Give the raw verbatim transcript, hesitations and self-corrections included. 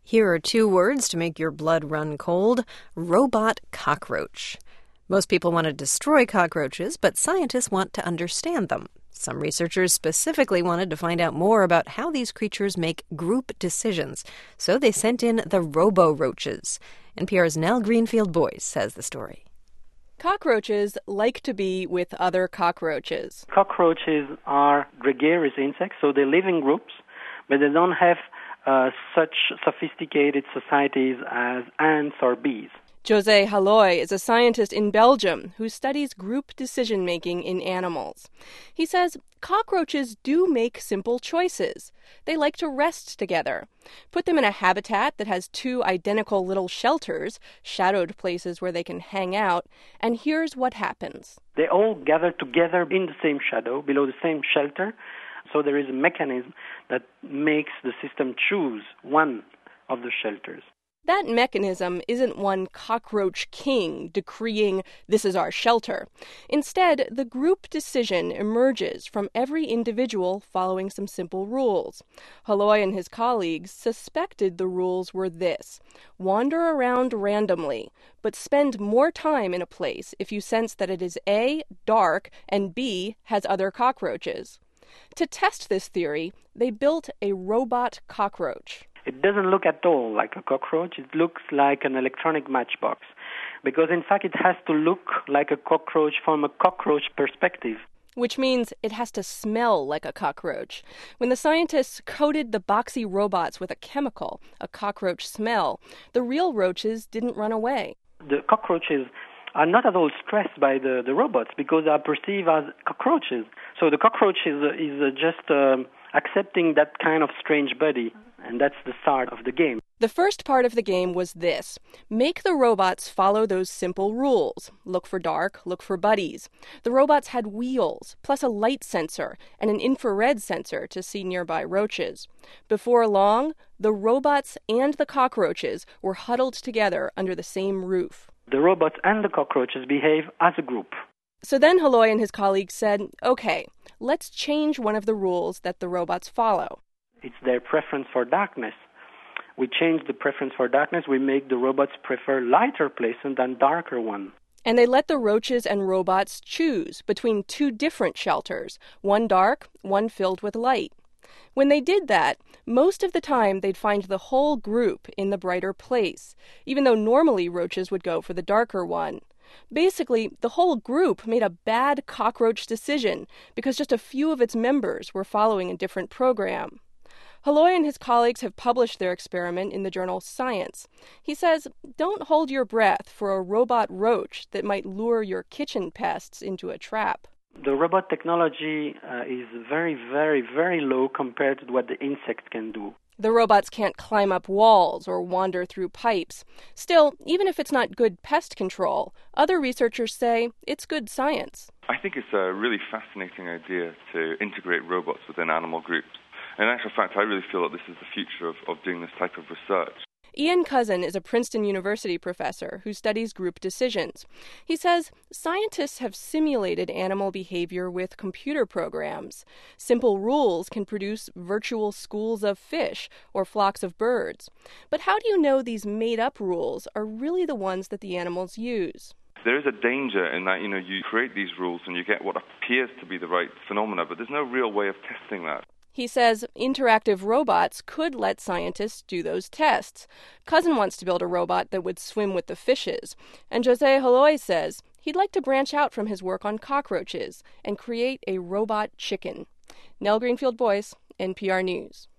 Here are two words to make your blood run cold: robot cockroach. Most people want to destroy cockroaches, but scientists want to understand them. Some researchers specifically wanted to find out more about how these creatures make group decisions, so they sent in the robo-roaches. N P R's Nell Greenfield-Boyce has the story. Cockroaches like to be with other cockroaches. Cockroaches are gregarious insects, so they live in groups, but they don't have uh, such sophisticated societies as ants or bees. José Halloy is a scientist in Belgium who studies group decision-making in animals. He says cockroaches do make simple choices. They like to rest together. Put them in a habitat that has two identical little shelters, shadowed places where they can hang out, and here's what happens. They all gather together in the same shadow, below the same shelter, so there is a mechanism that makes the system choose one of the shelters. That mechanism isn't one cockroach king decreeing, "This is our shelter." Instead, the group decision emerges from every individual following some simple rules. Halloy and his colleagues suspected the rules were this: wander around randomly, but spend more time in a place if you sense that it is A, dark, and B, has other cockroaches. To test this theory, they built a robot cockroach. It doesn't look at all like a cockroach. It looks like an electronic matchbox, because in fact it has to look like a cockroach from a cockroach perspective. Which means it has to smell like a cockroach. When the scientists coated the boxy robots with a chemical, a cockroach smell, the real roaches didn't run away. The cockroaches are not at all stressed by the, the robots because they are perceived as cockroaches. So the cockroach is, is just um, accepting that kind of strange body. And that's the start of the game. The first part of the game was this: make the robots follow those simple rules. Look for dark, look for buddies. The robots had wheels, plus a light sensor and an infrared sensor to see nearby roaches. Before long, the robots and the cockroaches were huddled together under the same roof. The robots and the cockroaches behave as a group. So then Halloy and his colleagues said, okay, let's change one of the rules that the robots follow. It's their preference for darkness. We change the preference for darkness. We make the robots prefer lighter places than darker ones. And they let the roaches and robots choose between two different shelters, one dark, one filled with light. When they did that, most of the time they'd find the whole group in the brighter place, even though normally roaches would go for the darker one. Basically, the whole group made a bad cockroach decision because just a few of its members were following a different program. Halloy and his colleagues have published their experiment in the journal Science. He says, don't hold your breath for a robot roach that might lure your kitchen pests into a trap. The robot technology uh, is very, very, very low compared to what the insect can do. The robots can't climb up walls or wander through pipes. Still, even if it's not good pest control, other researchers say it's good science. I think it's a really fascinating idea to integrate robots within animal groups. In actual fact, I really feel that this is the future of, of doing this type of research. Ian Cousin is a Princeton University professor who studies group decisions. He says scientists have simulated animal behavior with computer programs. Simple rules can produce virtual schools of fish or flocks of birds. But how do you know these made-up rules are really the ones that the animals use? There is a danger in that, you know, you create these rules and you get what appears to be the right phenomena, but there's no real way of testing that. He says interactive robots could let scientists do those tests. Cousin wants to build a robot that would swim with the fishes. And José Halloy says he'd like to branch out from his work on cockroaches and create a robot chicken. Nell Greenfield-Boyce, N P R News.